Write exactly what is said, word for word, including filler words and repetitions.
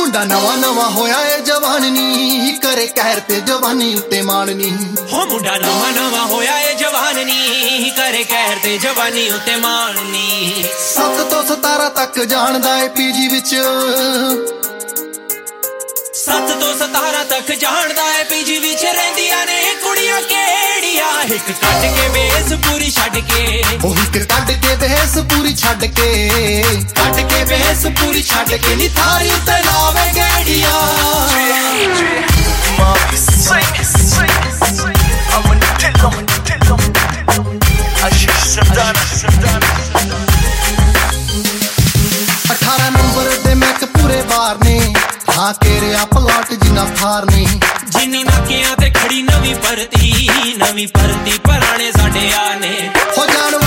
ਮੁੰਡਾ ਨਵਾਂ ਨਵਾਂ ਹੋਇਆ ਏ ਜਵਾਨ ਨੀ ਕਰੇ ਕਹਿਰ ਤੇ ਜਵਾਨੀ ਉੱਤੇ ਮਾਣ ਨੀ ਹੋ ਮੁੰਡਾ ਨਵਾਂ ਨਵਾਂ ਹੋਇਆ ਏ ਜਵਾਨ ਨੀ ਕਰੇ ਕਹਿਰ ਤੇ ਜਵਾਨੀ ਉੱਤੇ ਮਾਣ ਨੀ ਸੱਤ ਤੋਂ ਸਤਾਰਾਂ ਤੱਕ ਜਾਣਦਾ ਏ ਪੀਜੀ ਵਿੱਚ ਸੱਤ ਤੋਂ ਸਤਾਰਾਂ ਤੱਕ ਜਾਣਦਾ ਏ ਪੀਜੀ ਵਿੱਚ ਰਹਿੰਦੀਆਂ ਨੇ ਕੁੜੀਆਂ ਕਿਹੜੀਆਂ ਇੱਕ ਕੱਢ ਕੇ ਵੇਸ ਪੂਰੀ ਛੱਡ ਕੇ ਉਹ ਇੱਕ ਕੱਢ ਕੇ ਵੇਸ ਪੂਰੀ ਛੱਡ ਕੇ ਕੱਢ ਕੇ ਵੇਸ ਪੂਰੀ ਛੱਡ ਕੇ ਨੀ ਥਾਰੀ ਉੱਤੇ ਲਾਵੇ ਗੇੜੀਆਂ ਅਠਾਰਾਂ ਨੰਬਰ ਦੇ ਮੈਕ ਪੂਰੇ ਬਾਰ ਨੇ ਹਾਂ ਤੇਰੇ ਪਲਾਟ ਜਿੰਨਾ ਥਾਰ ਨੇ ਜਿੰਨੀ ਨਾਕਿਆਂ ਤੇ ਖੜੀ ਨਵੀਂ ਭਰਤੀ ਨਵੀਂ ਭਰਤੀ ਪੁਰਾਣੇ ਸਾਡੇ ਆ ਨੇ ਹੋ ਜਾਣ